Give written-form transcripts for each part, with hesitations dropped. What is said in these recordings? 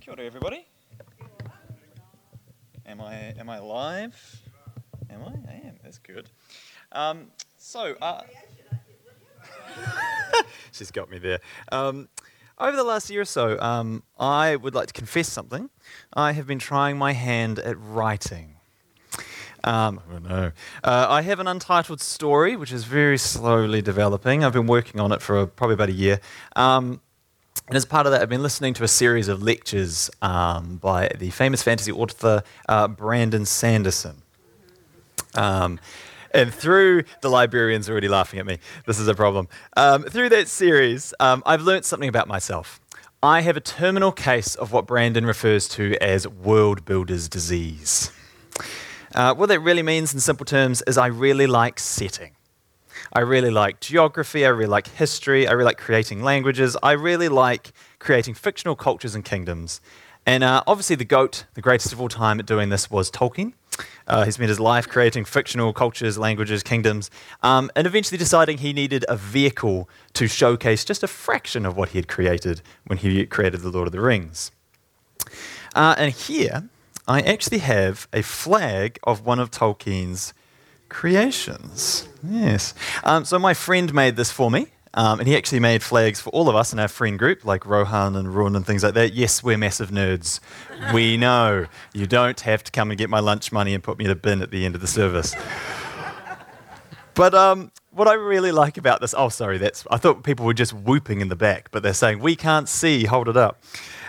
Kia ora, everybody. Am I live? Am I? I am. That's good. She's got me there. Over the last year or so, I would like to confess something. I have been trying my hand at writing. Oh no. I have an untitled story, which is very slowly developing. I've been working on it for probably about a year. And as part of that, I've been listening to a series of lectures by the famous fantasy author Brandon Sanderson. And through the librarian's already laughing at me. This is a problem. Through that series, I've learnt something about myself. I have a terminal case of what Brandon refers to as world builder's disease. What that really means in simple terms is I really like setting. I really like geography, I really like history, I really like creating languages, I really like creating fictional cultures and kingdoms. And obviously the GOAT, the greatest of all time at doing this, was Tolkien. He spent his life creating fictional cultures, languages, kingdoms, and eventually deciding he needed a vehicle to showcase just a fraction of what he had created when he created The Lord of the Rings. And here, I actually have a flag of one of Tolkien's creations. Yes. So my friend made this for me, and he actually made flags for all of us in our friend group, like Rohan and Run and things like that. Yes, we're massive nerds. We know. You don't have to come and get my lunch money and put me in a bin at the end of the service. But what I really like about this... Oh, sorry, I thought people were just whooping in the back, but they're saying, we can't see, hold it up.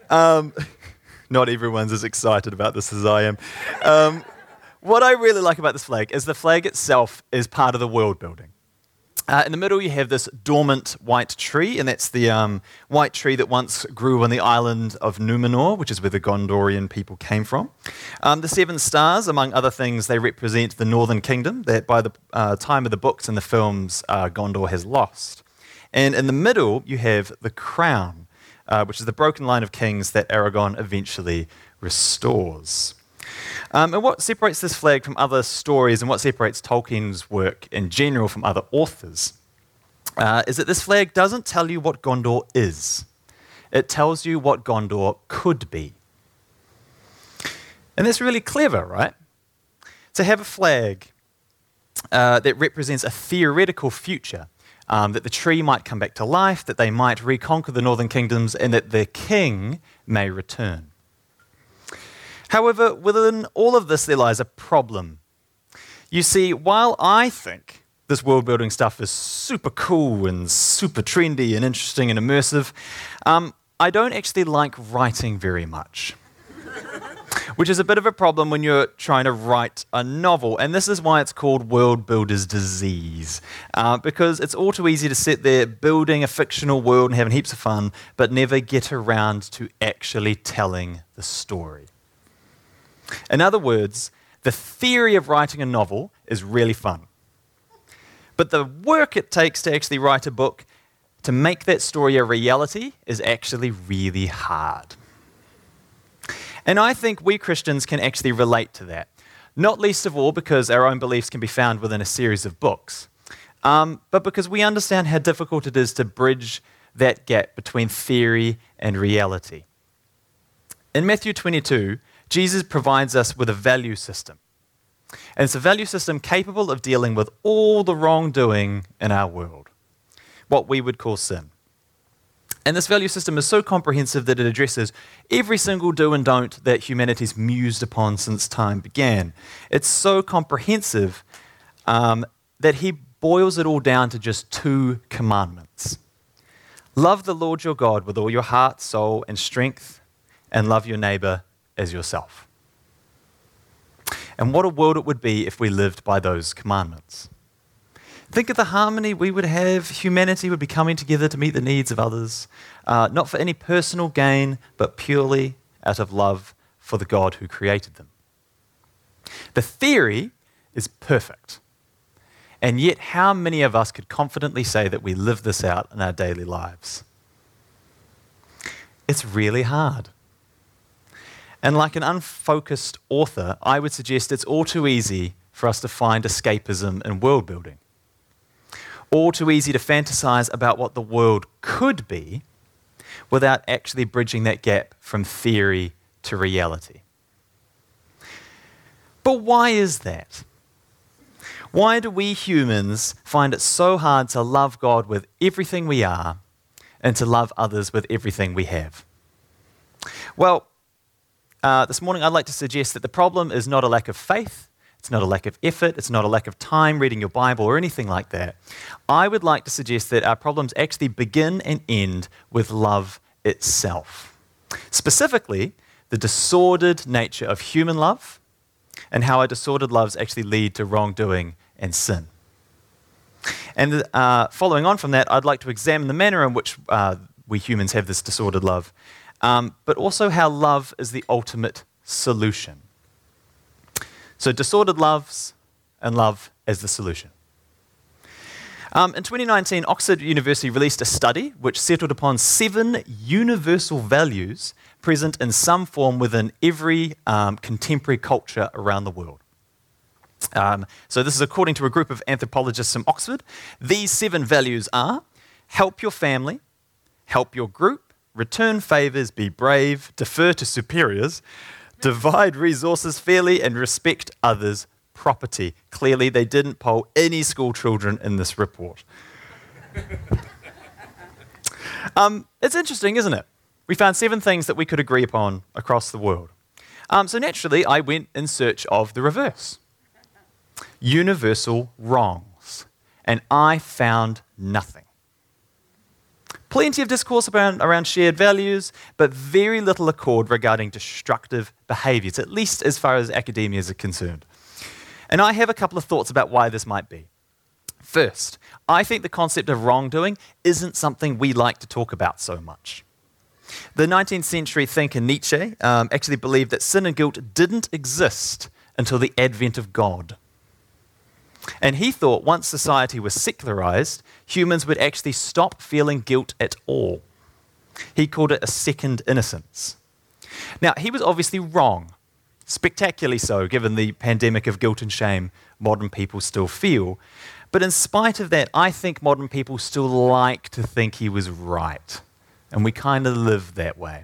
Not everyone's as excited about this as I am. What I really like about this flag is the flag itself is part of the world building. In the middle you have this dormant white tree, and that's the white tree that once grew on the island of Numenor, which is where the Gondorian people came from. The 7 stars, among other things, they represent the Northern Kingdom that by the time of the books and the films, Gondor has lost. And in the middle you have the crown, which is the broken line of kings that Aragorn eventually restores. And what separates this flag from other stories and what separates Tolkien's work in general from other authors is that this flag doesn't tell you what Gondor is. It tells you what Gondor could be. And that's really clever, right? To have a flag that represents a theoretical future, that the tree might come back to life, that they might reconquer the northern kingdoms, and that their king may return. However, within all of this, there lies a problem. You see, while I think this world-building stuff is super cool and super trendy and interesting and immersive, I don't actually like writing very much, which is a bit of a problem when you're trying to write a novel. And this is why it's called world builder's disease, because it's all too easy to sit there building a fictional world and having heaps of fun, but never get around to actually telling the story. In other words, the theory of writing a novel is really fun. But the work it takes to actually write a book, to make that story a reality, is actually really hard. And I think we Christians can actually relate to that. Not least of all because our own beliefs can be found within a series of books, but because we understand how difficult it is to bridge that gap between theory and reality. In Matthew 22, Jesus provides us with a value system. And it's a value system capable of dealing with all the wrongdoing in our world, what we would call sin. And this value system is so comprehensive that it addresses every single do and don't that humanity's mused upon since time began. It's so comprehensive that he boils it all down to just 2 commandments. Love the Lord your God with all your heart, soul, and strength, and love your neighbor as yourself. And what a world it would be if we lived by those commandments. Think of the harmony we would have. Humanity would be coming together to meet the needs of others, not for any personal gain, but purely out of love for the God who created them. The theory is perfect. And yet, how many of us could confidently say that we live this out in our daily lives? It's really hard. And like an unfocused author, I would suggest it's all too easy for us to find escapism in world building. All too easy to fantasize about what the world could be without actually bridging that gap from theory to reality. But why is that? Why do we humans find it so hard to love God with everything we are and to love others with everything we have? Well, this morning I'd like to suggest that the problem is not a lack of faith, it's not a lack of effort, it's not a lack of time reading your Bible or anything like that. I would like to suggest that our problems actually begin and end with love itself. Specifically, the disordered nature of human love and how our disordered loves actually lead to wrongdoing and sin. And following on from that, I'd like to examine the manner in which we humans have this disordered love, but also how love is the ultimate solution. So disordered loves and love as the solution. In 2019, Oxford University released a study which settled upon 7 universal values present in some form within every contemporary culture around the world. So this is according to a group of anthropologists from Oxford. These 7 values are: help your family, help your group, return favors, be brave, defer to superiors, divide resources fairly, and respect others' property. Clearly, they didn't poll any school children in this report. It's interesting, isn't it? We found 7 things that we could agree upon across the world. So naturally, I went in search of the reverse. Universal wrongs. And I found nothing. Plenty of discourse around shared values, but very little accord regarding destructive behaviours, at least as far as academia is concerned. And I have a couple of thoughts about why this might be. First, I think the concept of wrongdoing isn't something we like to talk about so much. The 19th century thinker Nietzsche actually believed that sin and guilt didn't exist until the advent of God. And he thought once society was secularized, humans would actually stop feeling guilt at all. He called it a second innocence. Now, he was obviously wrong, spectacularly so, given the pandemic of guilt and shame modern people still feel. But in spite of that, I think modern people still like to think he was right. And we kind of live that way.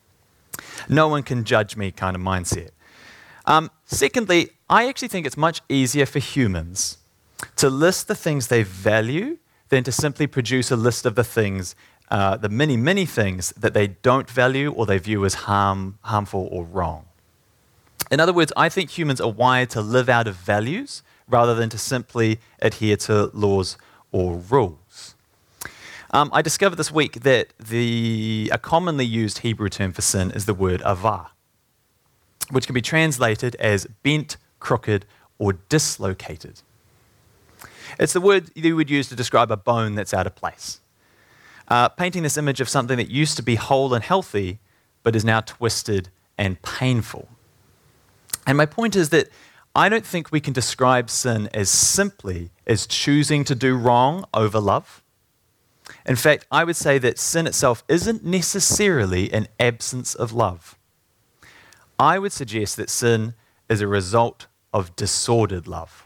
No one can judge me kind of mindset. Secondly, I actually think it's much easier for humans to list the things they value than to simply produce a list of the things, the many, many things that they don't value or they view as harmful or wrong. In other words, I think humans are wired to live out of values rather than to simply adhere to laws or rules. I discovered this week that a commonly used Hebrew term for sin is the word avah, which can be translated as bent, crooked, or dislocated. It's the word you would use to describe a bone that's out of place, painting this image of something that used to be whole and healthy, but is now twisted and painful. And my point is that I don't think we can describe sin as simply as choosing to do wrong over love. In fact, I would say that sin itself isn't necessarily an absence of love. I would suggest that sin is a result of disordered love.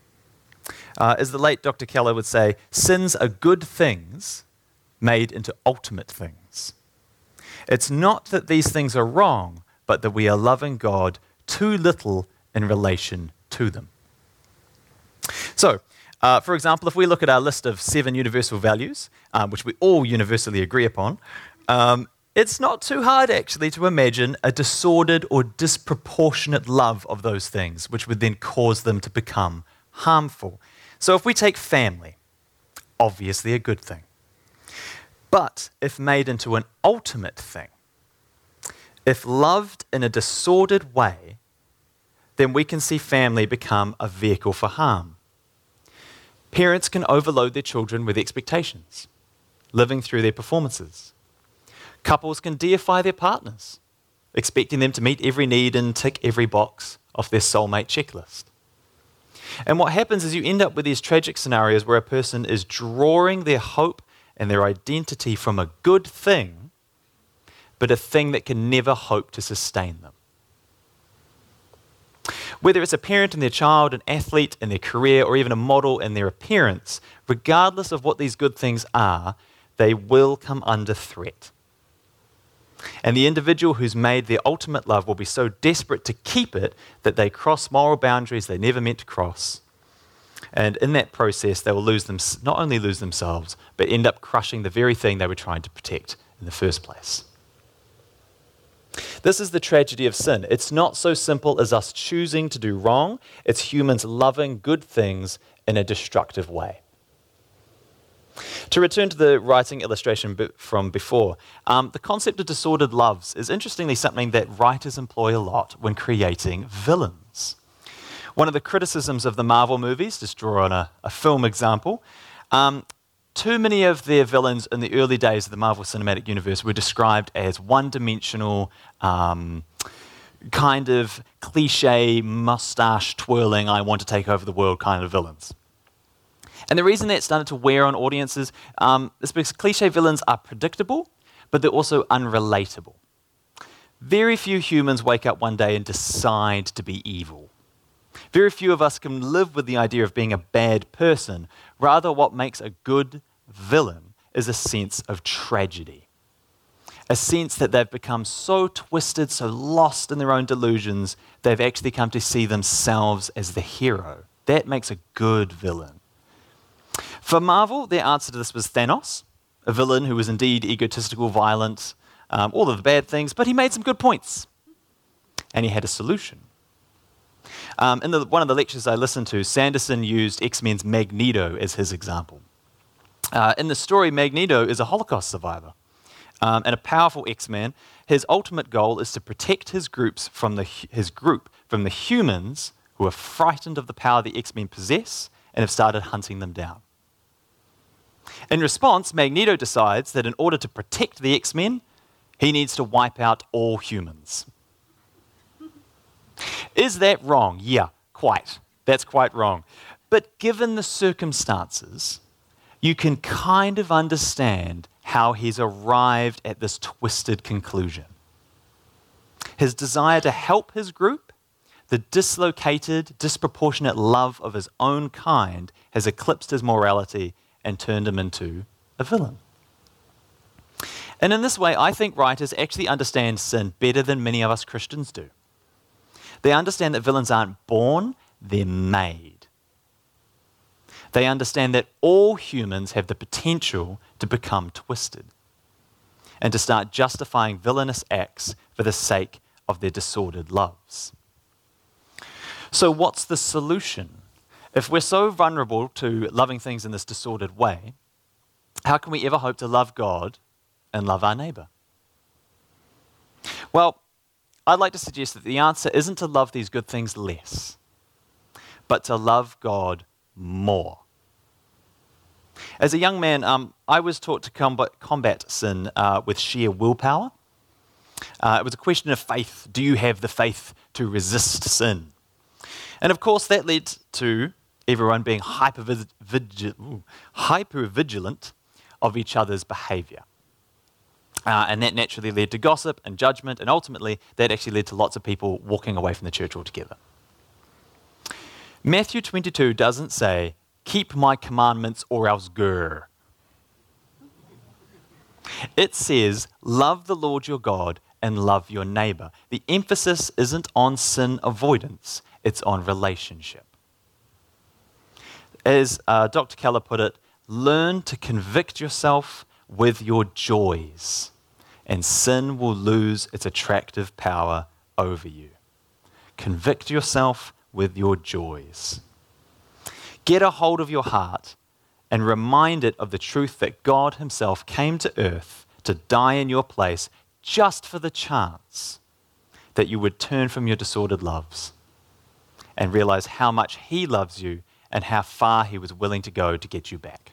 As the late Dr. Keller would say, sins are good things made into ultimate things. It's not that these things are wrong, but that we are loving God too little in relation to them. So, for example, if we look at our list of 7 universal values, which we all universally agree upon, it's not too hard actually to imagine a disordered or disproportionate love of those things, which would then cause them to become harmful. So if we take family, obviously a good thing. But if made into an ultimate thing, if loved in a disordered way, then we can see family become a vehicle for harm. Parents can overload their children with expectations, living through their performances. Couples can deify their partners, expecting them to meet every need and tick every box off their soulmate checklist. And what happens is you end up with these tragic scenarios where a person is drawing their hope and their identity from a good thing, but a thing that can never hope to sustain them. Whether it's a parent and their child, an athlete in their career, or even a model in their appearance, regardless of what these good things are, they will come under threat. And the individual who's made their ultimate love will be so desperate to keep it that they cross moral boundaries they never meant to cross. And in that process, they will not only lose themselves, but end up crushing the very thing they were trying to protect in the first place. This is the tragedy of sin. It's not so simple as us choosing to do wrong. It's humans loving good things in a destructive way. To return to the writing illustration from before, the concept of disordered loves is interestingly something that writers employ a lot when creating villains. One of the criticisms of the Marvel movies, just draw on a film example, too many of their villains in the early days of the Marvel Cinematic Universe were described as one-dimensional, kind of cliche, mustache twirling, I want to take over the world kind of villains. And the reason that started to wear on audiences is because cliche villains are predictable, but they're also unrelatable. Very few humans wake up one day and decide to be evil. Very few of us can live with the idea of being a bad person. Rather, what makes a good villain is a sense of tragedy. A sense that they've become so twisted, so lost in their own delusions, they've actually come to see themselves as the hero. That makes a good villain. For Marvel, their answer to this was Thanos, a villain who was indeed egotistical, violent, all of the bad things, but he made some good points. And he had a solution. In one of the lectures I listened to, Sanderson used X-Men's Magneto as his example. In the story, Magneto is a Holocaust survivor and a powerful X-Man. His ultimate goal is to protect his group from the humans who are frightened of the power the X-Men possess and have started hunting them down. In response, Magneto decides that in order to protect the X-Men, he needs to wipe out all humans. Is that wrong? Yeah, quite. That's quite wrong. But given the circumstances, you can kind of understand how he's arrived at this twisted conclusion. His desire to help his group, the dislocated, disproportionate love of his own kind, has eclipsed his morality and turned him into a villain. And in this way, I think writers actually understand sin better than many of us Christians do. They understand that villains aren't born, they're made. They understand that all humans have the potential to become twisted and to start justifying villainous acts for the sake of their disordered loves. So what's the solution? If we're so vulnerable to loving things in this disordered way, how can we ever hope to love God and love our neighbor? Well, I'd like to suggest that the answer isn't to love these good things less, but to love God more. As a young man, I was taught to combat sin with sheer willpower. It was a question of faith. Do you have the faith to resist sin? And of course, that led to everyone being hyper-vigilant of each other's behavior. And that naturally led to gossip and judgment, and ultimately that actually led to lots of people walking away from the church altogether. Matthew 22 doesn't say, keep my commandments or else grr. It says, love the Lord your God and love your neighbor. The emphasis isn't on sin avoidance, it's on relationship. As Dr. Keller put it, learn to convict yourself with your joys, and sin will lose its attractive power over you. Convict yourself with your joys. Get a hold of your heart and remind it of the truth that God himself came to earth to die in your place just for the chance that you would turn from your disordered loves and realize how much he loves you and how far he was willing to go to get you back.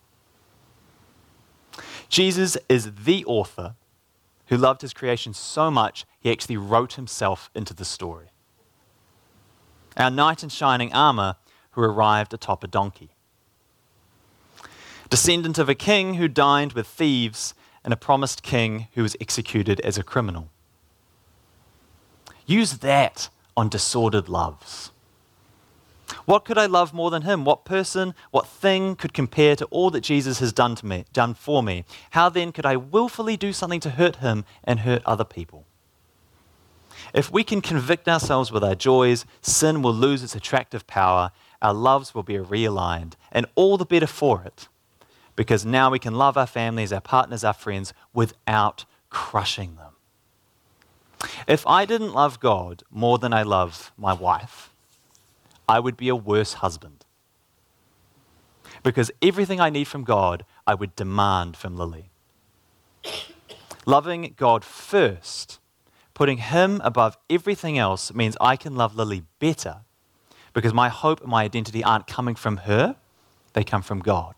Jesus is the author who loved his creation so much he actually wrote himself into the story. Our knight in shining armor who arrived atop a donkey. Descendant of a king who dined with thieves and a promised king who was executed as a criminal. Use that on disordered loves. What could I love more than him? What person, what thing could compare to all that Jesus has done for me? How then could I willfully do something to hurt him and hurt other people? If we can convict ourselves with our joys, sin will lose its attractive power, our loves will be realigned, and all the better for it, because now we can love our families, our partners, our friends without crushing them. If I didn't love God more than I love my wife, I would be a worse husband. Because everything I need from God, I would demand from Lily. Loving God first, putting him above everything else, means I can love Lily better because my hope and my identity aren't coming from her, they come from God.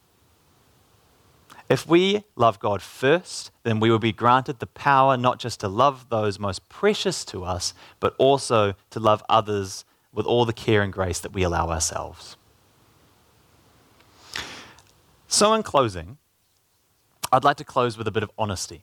If we love God first, then we will be granted the power not just to love those most precious to us, but also to love others with all the care and grace that we allow ourselves. So in closing, I'd like to close with a bit of honesty.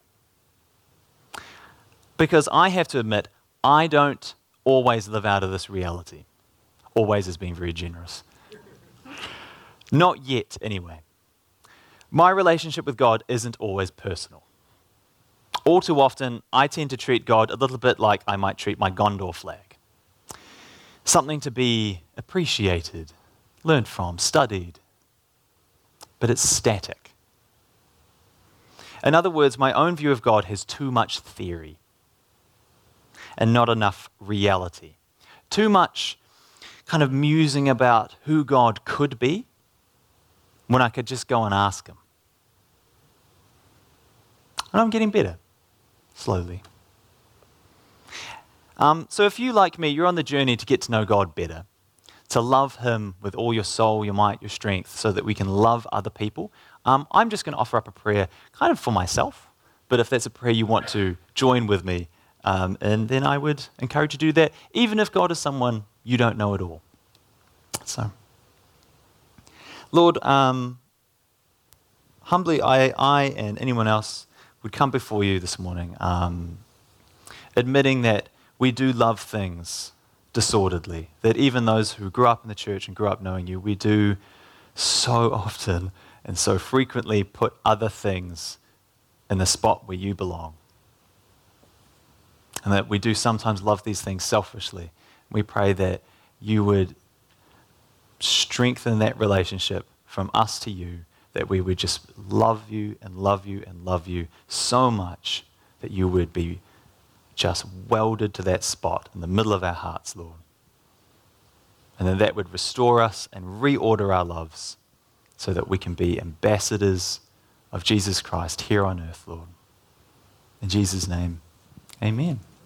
Because I have to admit, I don't always live out of this reality. Always has been very generous. Not yet, anyway. My relationship with God isn't always personal. All too often, I tend to treat God a little bit like I might treat my Gondor flag. Something to be appreciated, learned from, studied, but it's static. In other words, my own view of God has too much theory and not enough reality. Too much kind of musing about who God could be when I could just go and ask him. And I'm getting better, slowly. So if you, like me, you're on the journey to get to know God better, to love him with all your soul, your might, your strength, so that we can love other people, I'm just going to offer up a prayer kind of for myself. But if that's a prayer you want to join with me, and then I would encourage you to do that, even if God is someone you don't know at all. So, Lord, humbly, I and anyone else would come before you this morning, admitting that we do love things disorderly, that even those who grew up in the church and grew up knowing you, we do so often and so frequently put other things in the spot where you belong. And that we do sometimes love these things selfishly. We pray that you would strengthen that relationship from us to you, that we would just love you and love you and love you so much that you would be just welded to that spot in the middle of our hearts, Lord. And then that would restore us and reorder our loves so that we can be ambassadors of Jesus Christ here on earth, Lord. In Jesus' name, amen.